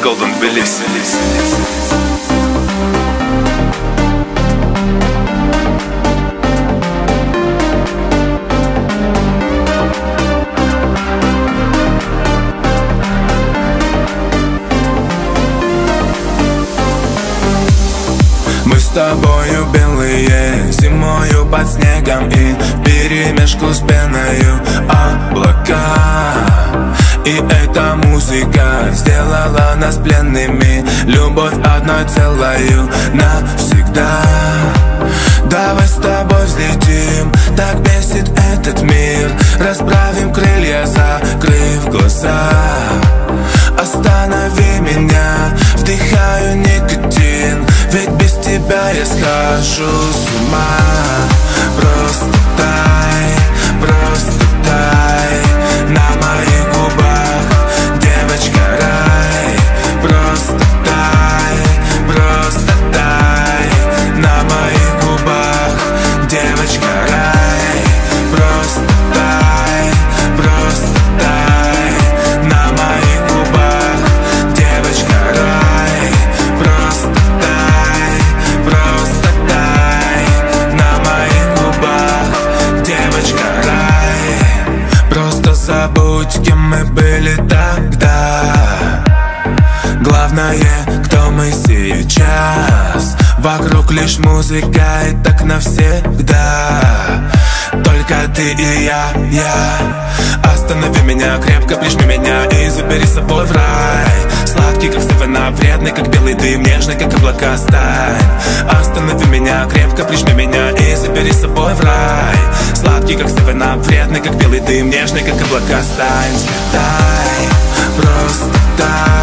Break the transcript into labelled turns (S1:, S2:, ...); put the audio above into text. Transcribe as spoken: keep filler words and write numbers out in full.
S1: Golden Belize.
S2: Мы с тобою белые, зимою под снегом и вперемешку с пеною облака. И эта музыка сделала нас пленными, любовь одной целою навсегда. Давай с тобой взлетим, так бесит этот мир. Расправим крылья, закрыв глаза. Останови меня, вдыхаю никотин, ведь без тебя я схожу с ума. Просто тай, просто тай на моих губах, девочка, рай. Просто тай, просто тай на моих губах, девочка, рай. Просто тай, просто тай на моих губах, девочка, рай. Просто тай, просто тай на моих губах, девочка, рай. Просто забудь, кем мы были тогда. Главное, кто мы сейчас. Вокруг лишь музыка и так навсегда. Только ты и я, я. Останови меня, крепко прижми меня и забери с собой в рай. Сладкий, как савана, вредный, как белый дым, нежный, как облака, стань. Останови меня, крепко прижми меня и забери с собой в рай. Сладкий, как савана, вредный, как белый дым, нежный, как облака, стань. Слетай, просто тай